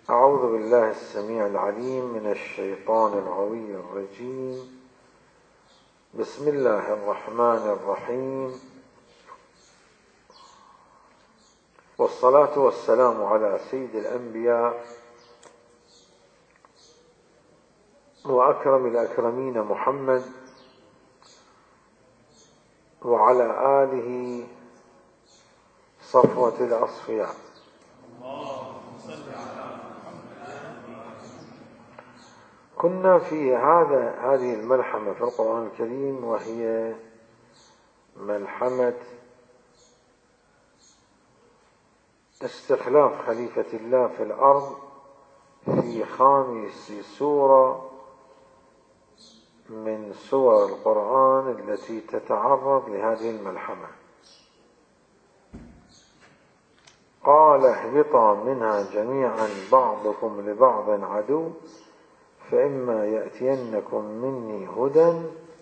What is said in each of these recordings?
أعوذ بالله السميع العليم من الشيطان الغوي الرجيم. بسم الله الرحمن الرحيم، والصلاة والسلام على سيد الأنبياء وأكرم الأكرمين محمد وعلى آله صفوة الأصفياء. كنا في هذه الملحمة في القرآن الكريم، وهي ملحمة استخلاف خليفة الله في الأرض في خامس سورة من سور القرآن التي تتعرض لهذه الملحمة. قال اهبطا منها جميعا بعضكم لبعض عدو فإما يأتينكم مني هدى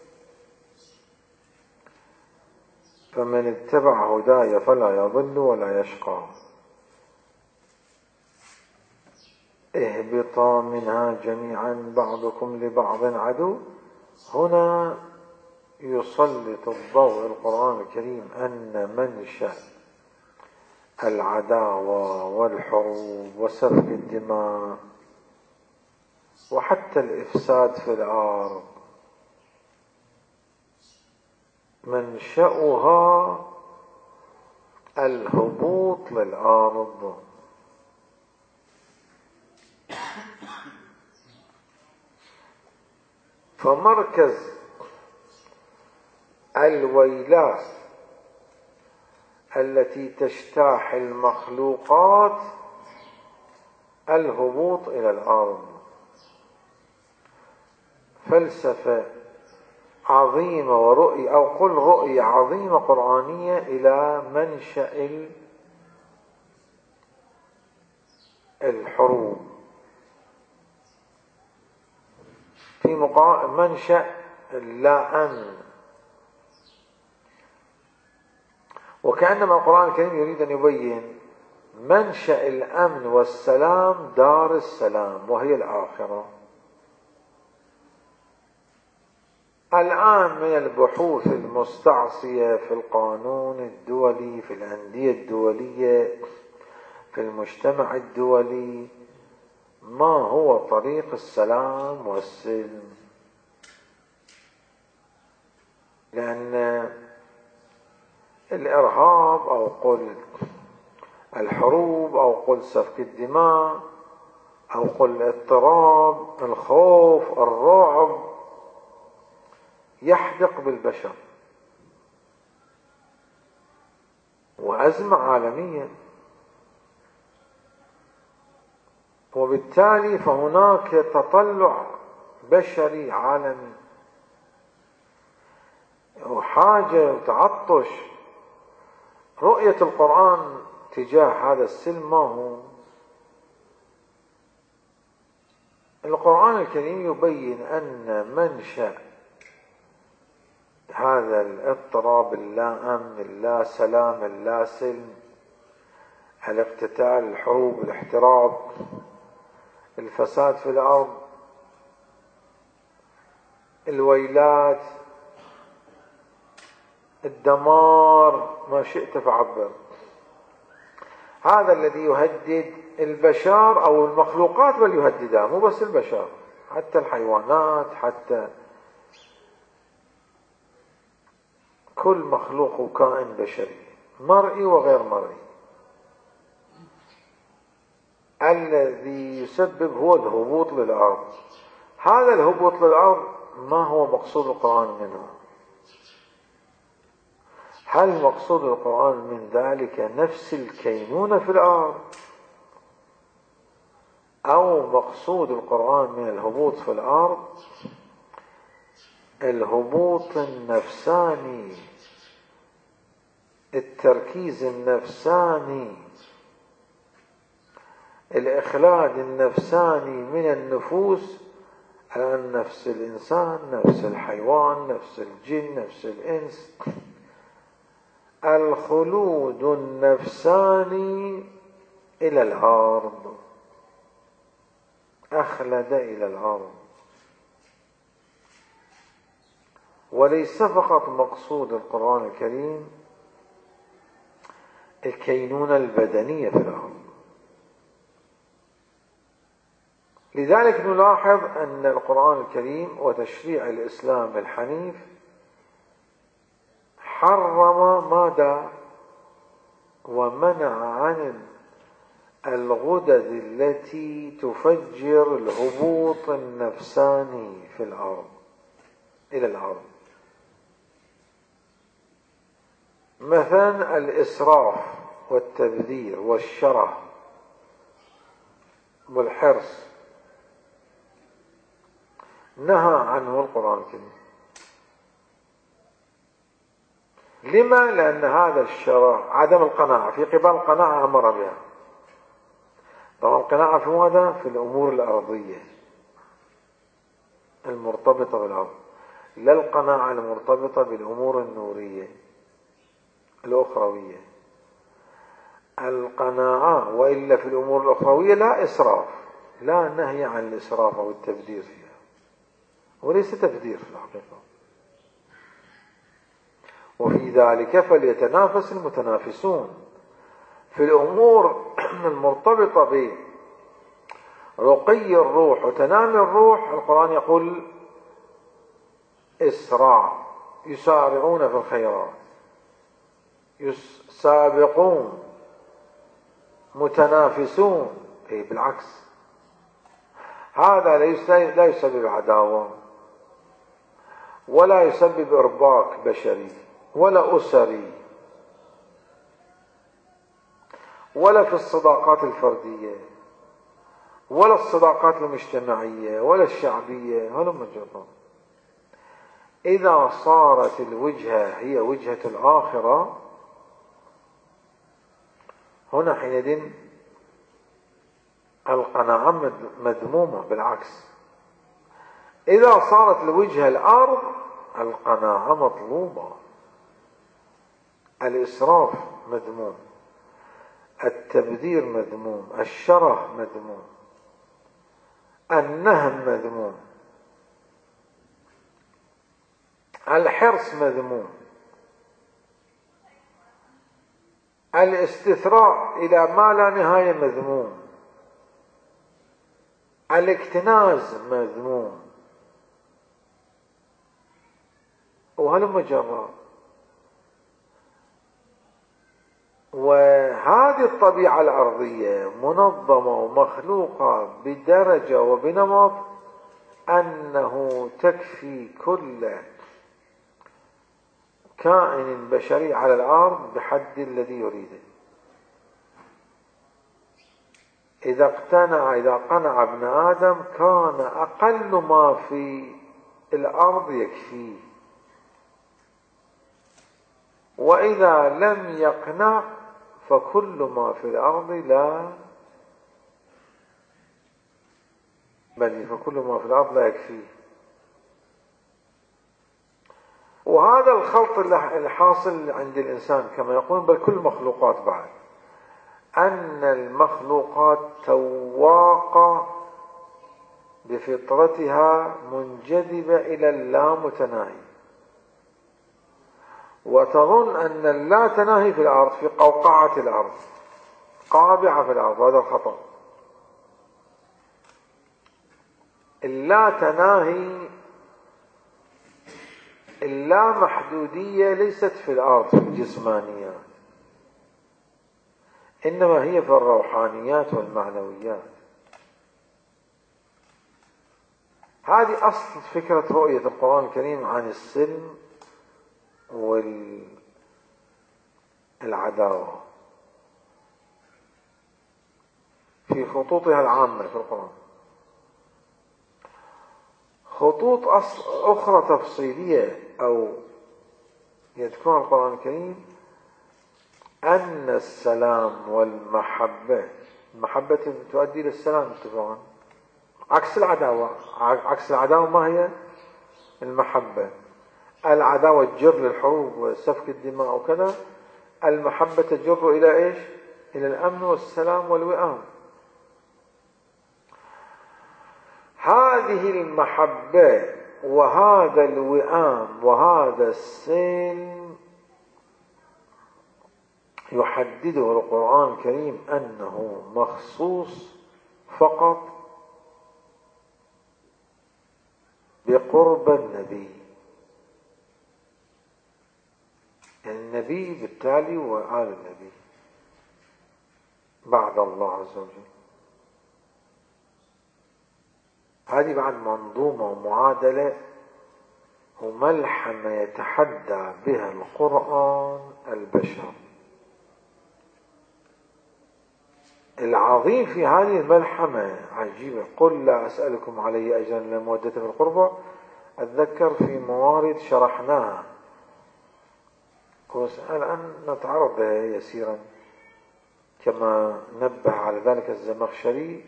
فمن اتبع هداي فلا يضل ولا يشقى. اهبطا منها جميعا بعضكم لبعض عدو. هنا يسلط الضوء القرآن الكريم أن منشأ العداوة والحروب وسفك الدماء وحتى الإفساد في الأرض منشأها الهبوط للأرض. فمركز الويلات التي تجتاح المخلوقات الهبوط إلى الأرض. فلسفة عظيمة ورؤية، أو قل رؤية عظيمة قرآنية إلى منشأ الحروب، في منشأ اللا أمن. وكأنما القرآن الكريم يريد أن يبين منشأ الأمن والسلام دار السلام وهي الآخرة. الآن من البحوث المستعصية في القانون الدولي، في الأندية الدولية، في المجتمع الدولي، ما هو طريق السلام والسلم؟ لأن الإرهاب أو قل الحروب أو قل سفك الدماء أو قل الاضطراب، الخوف، الرعب يحدق بالبشر، وأزمة عالمية. وبالتالي فهناك تطلع بشري عالمي وحاجة وتعطش. رؤية القرآن تجاه هذا السلم ما هو؟ القرآن الكريم يبين أن منشأ هذا الاضطراب، اللا أمن، اللا سلام، اللا سلم، الاقتتال، الحروب، الاحتراب، الفساد في الأرض، الويلات، الدمار، ما شئت فعبر. هذا الذي يهدد البشر أو المخلوقات، بل يهددها، مو بس البشر، حتى الحيوانات، حتى كل مخلوق وكائن بشري مرئي وغير مرئي. الذي يسبب هو الهبوط للأرض. هذا الهبوط للأرض ما هو مقصود القرآن منه؟ هل مقصود القرآن من ذلك نفس الكينونة في الأرض، أو مقصود القرآن من الهبوط في الأرض الهبوط النفساني، التركيز النفساني، الإخلاد النفساني من النفوس على نفس الإنسان، نفس الحيوان، نفس الجن، نفس الإنس، الخلود النفساني إلى الأرض. أخلد إلى الأرض. وليس فقط مقصود القرآن الكريم الكينونة البدنية في الأرض. لذلك نلاحظ أن القرآن الكريم وتشريع الإسلام الحنيف حرم ماذا؟ ومنع عن الغدد التي تفجر الهبوط النفساني في الأرض إلى الأرض. مثلا الإسراف والتبذير والشره والحرص نهى عنه القرآن الكريم. لما؟ لأن هذا الشره عدم القناعة، في قبال القناعة أمر بها. طبعا القناعة في ماذا؟ في الأمور الأرضية المرتبطة بالأرض، لا القناعة المرتبطة بالأمور النورية الأخروية. القناعة وإلا في الأمور الأخروية لا إسراف، لا نهي عن الإسراف أو التبذير فيها، وليس تبذير في الحقيقة. وفي ذلك فليتنافس المتنافسون. في الأمور المرتبطة برقي الروح وتنامي الروح القرآن يقول إسراع، يسارعون في الخيرات، سابقون، متنافسون. أي بالعكس، هذا لا يسبب عداوة ولا يسبب إرباك بشري ولا أسري ولا في الصداقات الفردية ولا الصداقات المجتمعية ولا الشعبية. هلم جرا. إذا صارت الوجهة هي وجهة الآخرة هنا حينئذ القناعة مذمومة. بالعكس، إذا صارت الوجهة الأرض القناعة مطلوبة. الإسراف مذموم، التبذير مذموم، الشره مذموم، النهم مذموم، الحرص مذموم، الاستثراء إلى ما لا نهاية مذموم، الاكتناز مذموم، وهلم جرا. وهذه الطبيعة الأرضية منظمة ومخلوقة بدرجة وبنمط أنه تكفي كل كائن بشري على الأرض بحد الذي يريده. إذا قنع ابن آدم كان أقل ما في الأرض يكفيه، وإذا لم يقنع فكل ما في الأرض فكل ما في الأرض لا يكفيه. وهذا الخلط الحاصل عند الإنسان كما يقولون، بل كل المخلوقات بعد، أن المخلوقات تواقة بفطرتها منجذبة إلى اللامتناهي، وتظن أن اللاتناهي في الأرض، في قوقعة الأرض، قابعة في الأرض. هذا الخطأ. اللاتناهي اللامحدودية ليست في الأرض في الجسمانيات، إنما هي في الروحانيات والمعنويات. هذه أصل فكرة رؤية القرآن الكريم عن السلم والعداوة في خطوطها العامة في القرآن. خطوط أخرى تفصيلية أو يذكرها القرآن الكريم أن السلام والمحبة، المحبة تؤدي للسلام اتفاقا، عكس العداوة. عكس العداوة ما هي؟ المحبة. العداوة تجر للحروب وسفك الدماء وكذا، المحبة تجر إلى إيش؟ إلى الأمن والسلام والوئام. هذه المحبة وهذا الوئام وهذا السلم يحدده القرآن الكريم أنه مخصوص فقط بقرب النبي، يعني النبي بالتالي وآل النبي بعد الله عز وجل. هذه بعد منظومة ومعادلة وملحمة يتحدى بها القرآن البشر. العظيم في هذه الملحمة عجيبة، قل لا أسألكم عليه أجرا إلا مودة في القربى. أتذكر في موارد شرحناها، الآن نتعرض لها يسيرا كما نبه على ذلك الزمخشري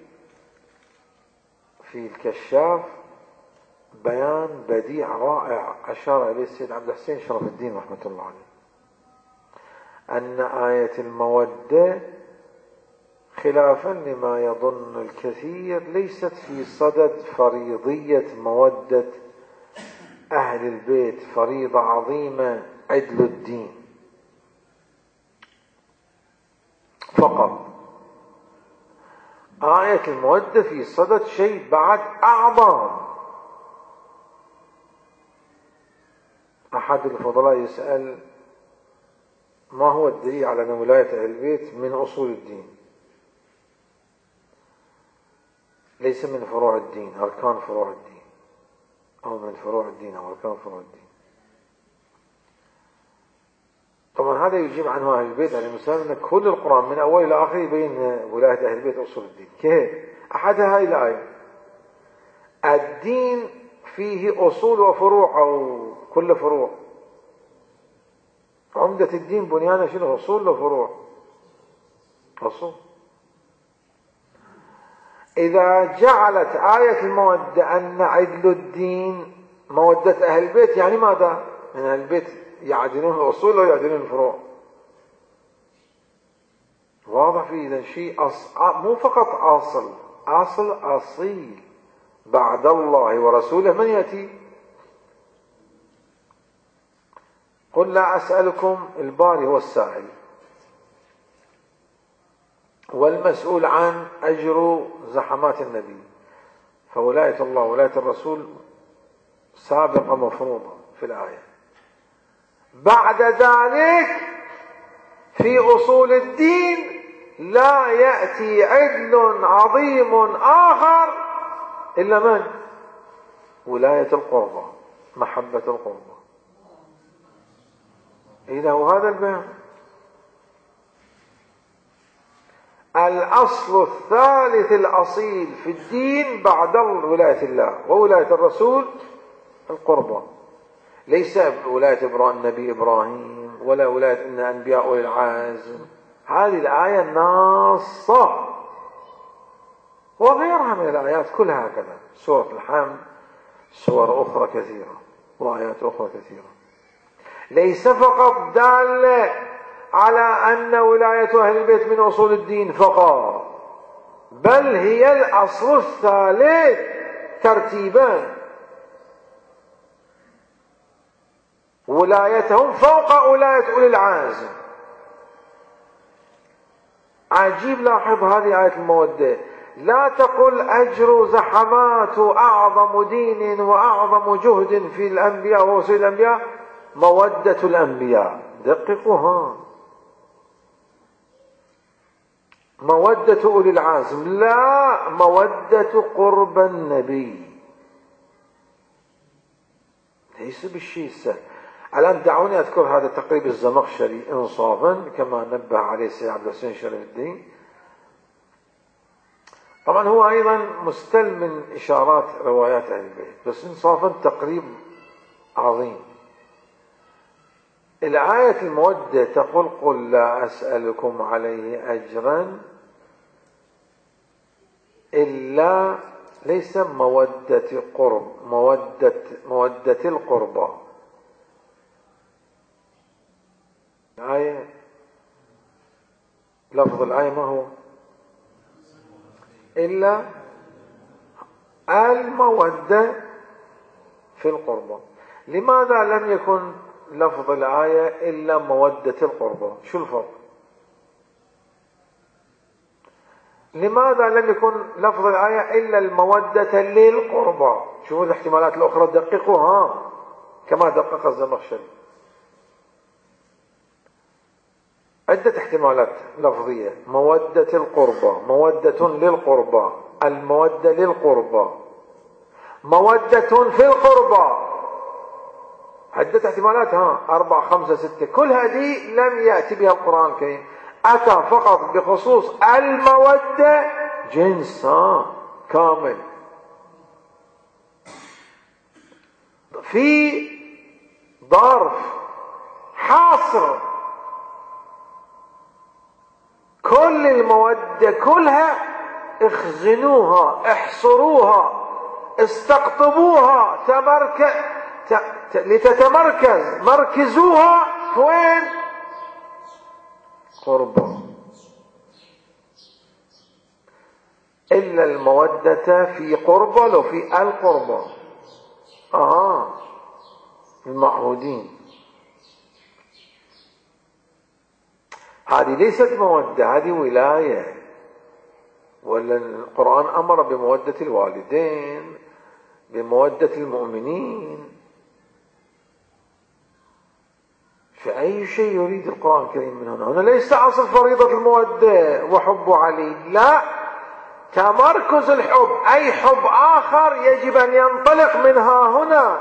في الكشاف، بيان بديع رائع أشار إليه السيد عبد الحسين شرف الدين رحمة الله عليه، أن آية المودة خلافا لما يظن الكثير ليست في صدد فريضية مودة أهل البيت، فريضة عظيمة عدل الدين فقط. آية المودة في صدد شيء بعد أعظم. أحد الفضلاء يسأل ما هو الدليل على أن ولاية أهل البيت من أصول الدين، ليس من فروع الدين، أركان فروع الدين، أو من فروع الدين أو أركان فروع الدين. طبعا هذا يجيب عنه أهل البيت عليه السلام أن كل القرآن من أول إلى آخر يبين ولاية أهل البيت أصول الدين. كيف؟ أحدها هاي الآية، الدين فيه أصول وفروع أو كل فروع. عمدة الدين بنيانه شنو؟ أصول وفروع. أصول. إذا جعلت آية المودة أن عدل الدين مودة أهل البيت، يعني ماذا؟ من أهل البيت يعدلون الأصول أو يعدلون الفروع؟ واضح في إذا شيء مو فقط أصل أصيل بعد الله ورسوله من يأتي؟ قل لا أسألكم، الباري هو السائل والمسؤول عن أجر زحمات النبي، فولاية الله ولاية الرسول سابقة مفروضة في الآية. بعد ذلك في أصول الدين لا يأتي عدل عظيم آخر إلا من؟ ولاية القربى، محبة القربى. إذا هو هذا البيان. الأصل الثالث الأصيل في الدين بعد ولاية الله وولاية الرسول القربى، ليس ولاية النبي إبراهيم ولا ولاية إن أنبياء أولي العزم. هذه الآية ناصة، وغيرها من الآيات كلها هكذا، سورة الحمد، سور أخرى كثيرة وآيات أخرى كثيرة، ليس فقط دالة على أن ولاية أهل البيت من أصول الدين فقط، بل هي الأصل الثالث ترتيبا، ولايتهم فوق ولاية أولي العزم. عجيب، لاحظ هذه آية المودة، لا تقل أجر زحمات أعظم دين وأعظم جهد في الأنبياء ورسل الأنبياء مودة الأنبياء، دققوها، مودة أولي العزم، لا، مودة قرب النبي، ليس بالشيء السهل. الآن دعوني أذكر هذا تقريب الزمخشري إنصافا كما نبه عليه السيد عبد الحسين شرف الدين. طبعا هو أيضا مستل من إشارات روايات أهل البيت، بس إنصافا تقريب عظيم. الآية المودة تقول قل لا أسألكم عليه أجرا إلا، ليس مودة قرب، مودة القربى. الآية، لفظ الآية ما هو؟ إلا المودة في القربى. لماذا لم يكن لفظ الآية إلا مودة القربى؟ شو الفرق؟ لماذا لم يكن لفظ الآية إلا المودة للقربى؟ شوفوا الاحتمالات الأخرى، دققوها كما دقق الزمخشري. عدة احتمالات لفظية: مودة القربى، مودة للقربى، المودة للقربى، مودة في القربى. عدة احتمالات، 4 5 6، كل هذه لم يأتي بها القرآن الكريم، أتى فقط بخصوص المودة جنس كامل في ظرف حاصر. كل المودة كلها اخزنوها، احصروها، استقطبوها، لتتمركز، مركزوها وين؟ قربة. إلا المودة في قربة، لو في القربة المعهودين. هذه ليست مودة، هذه ولاية. ولا القرآن أمر بمودة الوالدين، بمودة المؤمنين. فأي شيء يريد القرآن الكريم من هنا؟ هنا ليس أصل فريضة المودة وحب علي، لا، تمركز الحب، أي حب آخر يجب أن ينطلق منها هنا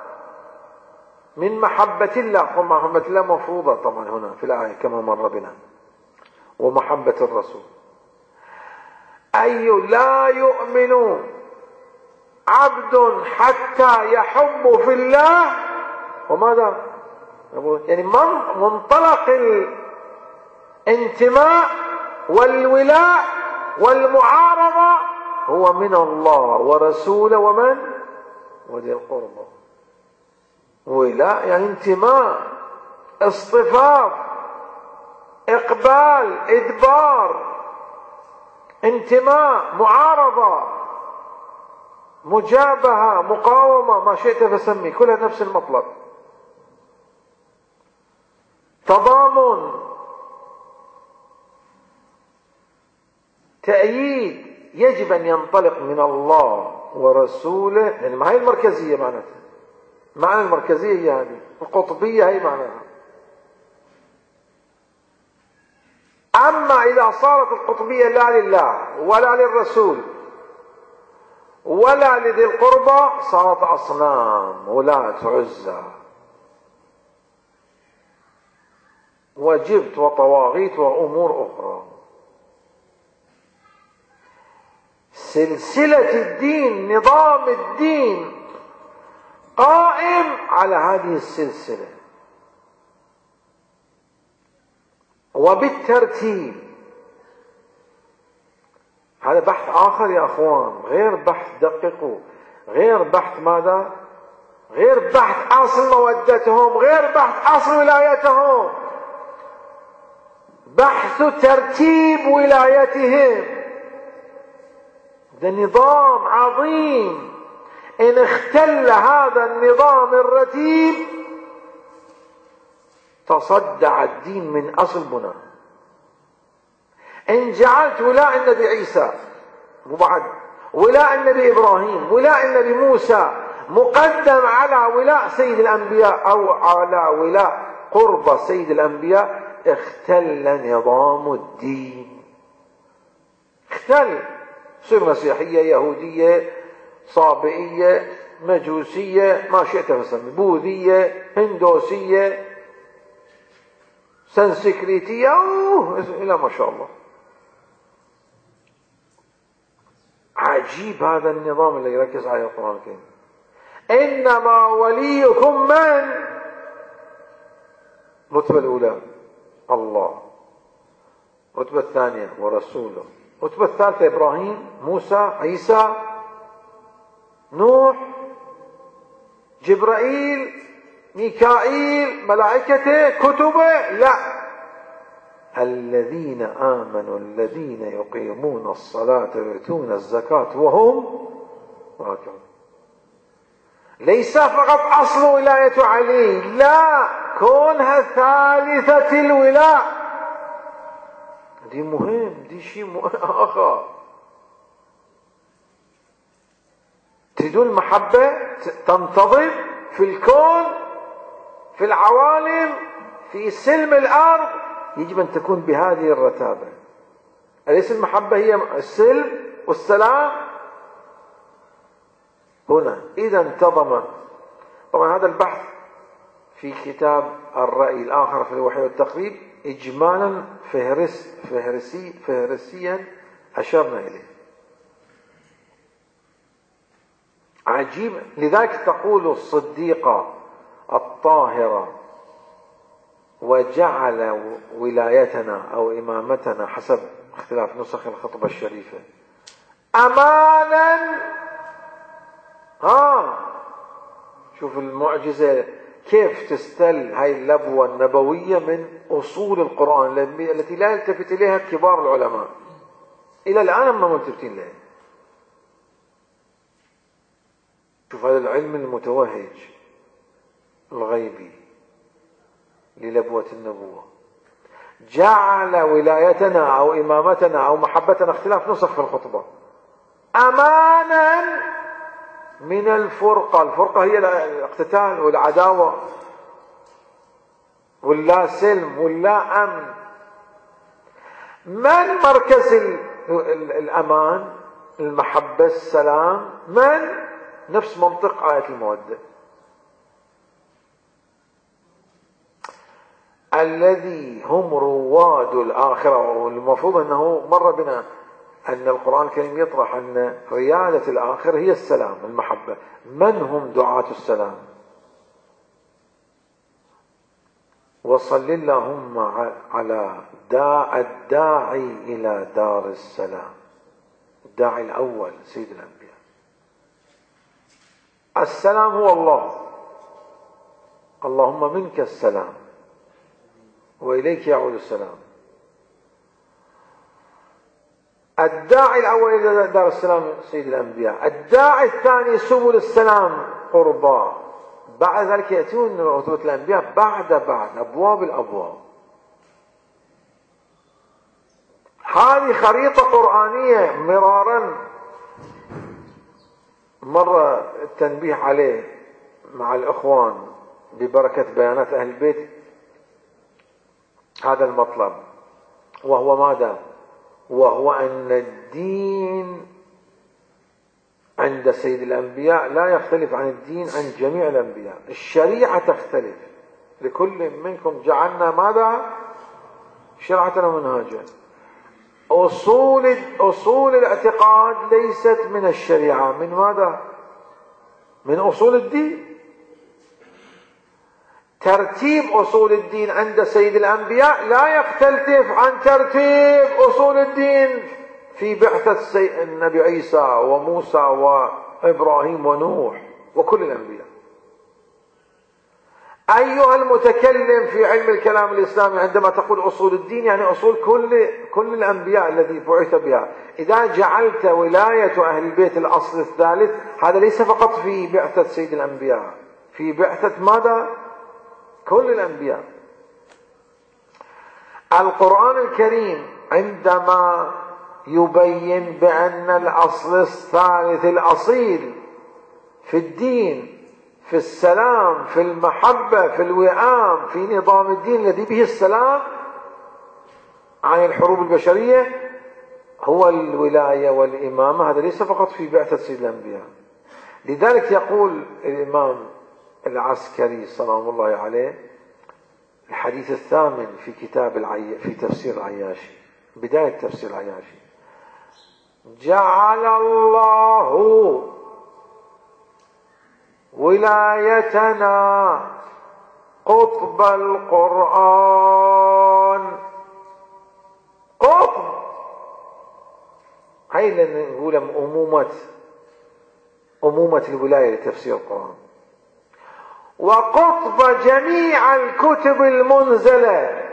من محبة الله. ومحبة الله مفروضة طبعا هنا في الآية كما مر بنا، ومحبة الرسول. أي لا يؤمن عبد حتى يحب في الله، وماذا؟ يعني منطلق الانتماء والولاء والمعارضة هو من الله ورسوله ومن؟ وذي القربى. ولاء يعني انتماء، اصطفاف، اقبال، ادبار، انتماء، معارضة، مجابهة، مقاومة، ما شئت فسمي، كلها نفس المطلب. تضامن، تأييد، يجب أن ينطلق من الله ورسوله. يعني ما هي المركزية معناتها، معنى المركزية هي هذه، القطبية هي معناها. أما إذا صارت القطبية لا لله ولا للرسول ولا لذي القربى، صارت أصنام، ولاة عزى وجبت وطواغيت وأمور أخرى. سلسلة الدين، نظام الدين قائم على هذه السلسلة وبالترتيب. هذا بحث آخر يا أخوان، غير بحث، دققوا، غير بحث ماذا؟ غير بحث أصل مودتهم، غير بحث أصل ولايتهم، بحث ترتيب ولايتهم. ده نظام عظيم، إن اختل هذا النظام الرتيب تصدع الدين من أصل بناء. إن جعلت ولاء النبي عيسى وبعد ولاء النبي إبراهيم، ولاء النبي موسى مقدم على ولاء سيد الأنبياء أو على ولاء قرب سيد الأنبياء، اختل نظام الدين، اختل. صير مسيحية، يهودية، صابئية، مجوسية، ما شئت فسمي، بوذية، هندوسية، سنسكريتية، إلى ما شاء الله. عجيب هذا النظام اللي يركز عليه القرآن الكريم. إنما وليكم من؟ الرتبة الأولى الله، الرتبة الثانية ورسوله، الرتبة الثالثة إبراهيم، موسى، عيسى، نوح، جبرائيل، ميكائيل، ملائكته، كتبه. لا، الذين آمنوا الذين يقيمون الصلاة ويؤتون الزكاة وهكذا. ليس فقط أصل ولاية علي، لا، كونها ثالثة الولاء، دي مهم، دي شيء آخر. تريدون المحبة تنتظم في الكون، في العوالم، في سلم الأرض، يجب أن تكون بهذه الرتابة. أليس المحبة هي السلم والسلام؟ هنا إذا انتظم. طبعا هذا البحث في كتاب الرأي الآخر في الوحي والتقريب إجمالا فهرسيا أشرنا إليه. عجيب. لذلك تقول الصديقة الطاهرة: وجعل ولايتنا أو إمامتنا، حسب اختلاف نسخ الخطبة الشريفة، أمانا. شوف المعجزة كيف تستل هاي اللبوة النبوية من أصول القرآن التي لا يلتفت إليها كبار العلماء إلى الآن، ما ملتفتين لها. شوف هذا العلم المتوهج الغيبي للبوة النبوة. جعل ولايتنا أو إمامتنا أو محبتنا، اختلاف نسخ في الخطبة، أمانا من الفرقة. الفرقة هي الاقتتال والعداوة واللا سلم واللا أمن. من مركز الأمان، المحبة، السلام؟ من؟ نفس منطق آية المودة. الذي هم رواد الآخرة. والمفروض أنه مر بنا أن القرآن الكريم يطرح أن ريادة الآخرة هي السلام، المحبة. من هم دعاة السلام؟ وصل اللهم على الداعي إلى دار السلام، الداعي الأول سيد الأنبياء. السلام هو الله، اللهم منك السلام وإليك يعود السلام. الداعي الأول إلى دار السلام سيد الأنبياء. الداعي الثاني سبل السلام قربا. بعد ذلك يأتون رتبة الأنبياء بعد أبواب الأبواب. هذه خريطة قرآنية مرارا مر التنبيه عليه مع الإخوان ببركة بيانات أهل البيت هذا المطلب، وهو ماذا؟ وهو أن الدين عند سيد الأنبياء لا يختلف عن الدين عند جميع الأنبياء. الشريعة تختلف، لكل منكم جعلنا ماذا؟ شرعة ومنهاجا. أصول الاعتقاد ليست من الشريعة، من ماذا؟ من أصول الدين. ترتيب أصول الدين عند سيد الأنبياء لا يختلف عن ترتيب أصول الدين في بعثة النبي عيسى وموسى وإبراهيم ونوح وكل الأنبياء. أيها المتكلم في علم الكلام الإسلامي، عندما تقول أصول الدين يعني أصول كل الأنبياء الذي بعث بها. إذا جعلت ولاية أهل البيت الأصل الثالث، هذا ليس فقط في بعثة سيد الأنبياء، في بعثة ماذا؟ كل الأنبياء. القرآن الكريم عندما يبين بأن الأصل الثالث الأصيل في الدين، في السلام، في المحبة، في الوئام، في نظام الدين الذي به السلام عن الحروب البشرية، هو الولاية والإمامة. هذا ليس فقط في بعثة سيد الأنبياء. لذلك يقول الإمام العسكري سلام الله عليه الحديث الثامن في كتاب في تفسير العياشي، بداية تفسير العياشي: جعل الله ولايتنا قطب القرآن. قطب هاي اللي نقول أمومة الولاية لتفسير القرآن، وقطب جميع الكتب المنزلة،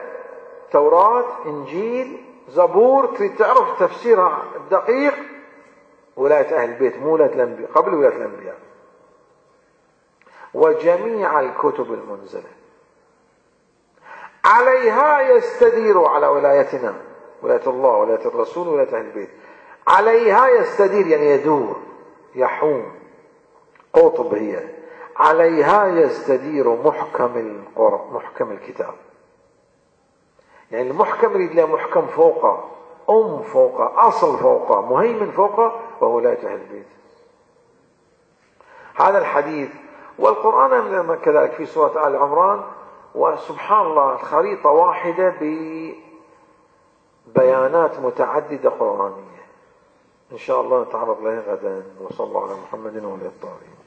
توراة، إنجيل، زبور، تريد تعرف تفسيرها الدقيق ولاية أهل البيت مو ولاية الأنبياء، قبل ولاية الأنبياء، وجميع الكتب المنزلة عليها يستدير، على ولايتنا، ولاية الله، ولاية الرسول، ولاية أهل البيت، عليها يستدير يعني يدور، يحوم، قطب هي، عليها يستدير محكم الكتاب. يعني المحكم يريد له محكم فوقه، فوقه، أصل فوقه، مهيمن فوقه، وهو ولاية أهل البيت. هذا الحديث والقرآن كذلك في سورة آل عمران، وسبحان الله الخريطة واحدة ببيانات متعددة قرآنية. إن شاء الله نتعرض لها غدا. وصلى الله على محمد وعلى آله الطاهرين.